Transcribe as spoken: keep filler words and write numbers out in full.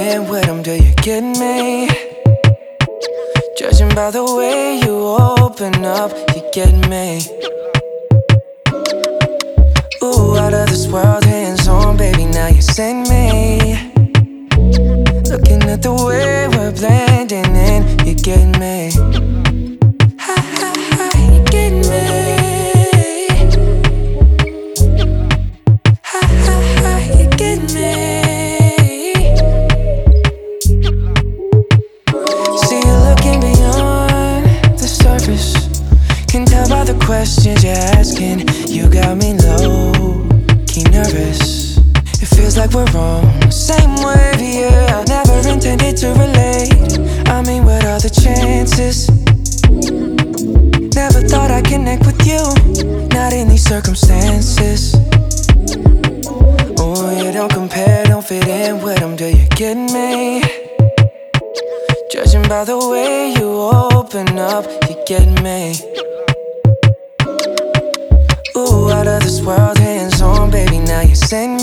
in with them, do you get me? Judging by the way you open up, you get me. Ooh, out of this world, hands on, baby, now you send me. Looking at the way we're blending in, you get me. Ha ha ha, you get me. Ha ha ha, you get me. See you looking beyond the surface. Can tell by the questions you're asking. You got me low, key nervous. It feels like we're on the same wave, yeah. Never intended to relate. I mean, what are the chances? Never thought I'd connect with you, not in these circumstances. Oh, you don't compare, don't fit in with them, do you get me? Judging by the way you open up, you get me. Ooh, out of this world, hands on, baby, now you send me.